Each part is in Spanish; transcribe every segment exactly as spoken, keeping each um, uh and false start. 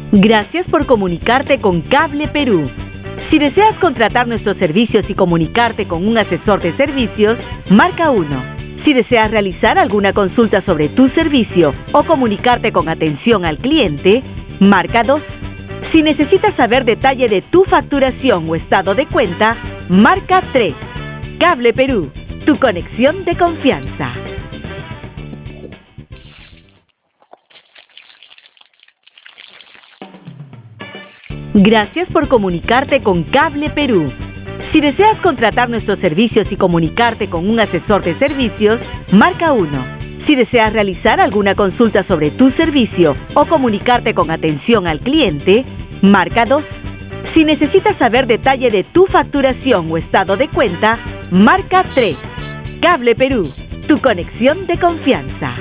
Gracias por comunicarte con Cable Perú. Si deseas contratar nuestros servicios y comunicarte con un asesor de servicios, marca uno. Si deseas realizar alguna consulta sobre tu servicio o comunicarte con atención al cliente, marca dos. Si necesitas saber detalle de tu facturación o estado de cuenta, marca tres. Cable Perú, tu conexión de confianza. Gracias por comunicarte con Cable Perú. Si deseas contratar nuestros servicios y comunicarte con un asesor de servicios, marca uno. Si deseas realizar alguna consulta sobre tu servicio o comunicarte con atención al cliente, marca dos. Si necesitas saber detalle de tu facturación o estado de cuenta, marca tres. Cable Perú, tu conexión de confianza.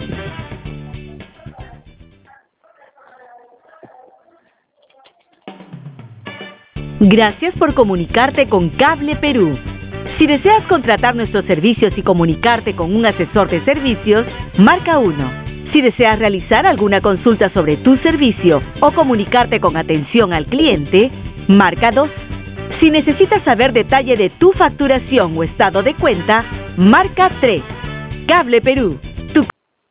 Gracias por comunicarte con Cable Perú. Si deseas contratar nuestros servicios y comunicarte con un asesor de servicios, marca uno. Si deseas realizar alguna consulta sobre tu servicio o comunicarte con atención al cliente, marca dos. Si necesitas saber detalle de tu facturación o estado de cuenta, marca tres. Cable Perú, tu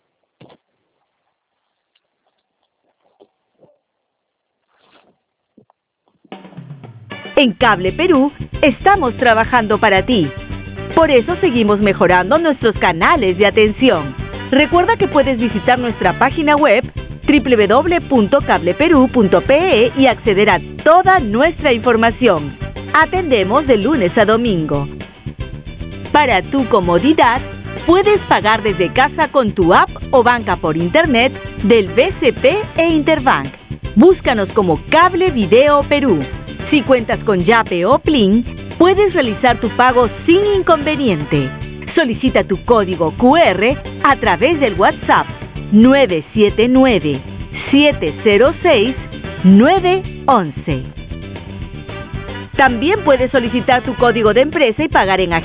En Cable Perú estamos trabajando para ti. Por eso seguimos mejorando nuestros canales de atención. Recuerda que puedes visitar nuestra página web doble u doble u doble u punto cable perú punto pe e y acceder a toda nuestra información. Atendemos de lunes a domingo. Para tu comodidad, puedes pagar desde casa con tu app o banca por internet del B C P e Interbank. Búscanos como Cable Video Perú. Si cuentas con Yape o Plin, puedes realizar tu pago sin inconveniente. Solicita tu código cu erre a través del WhatsApp nueve siete nueve, siete cero seis, nueve uno uno. También puedes solicitar tu código de empresa y pagar en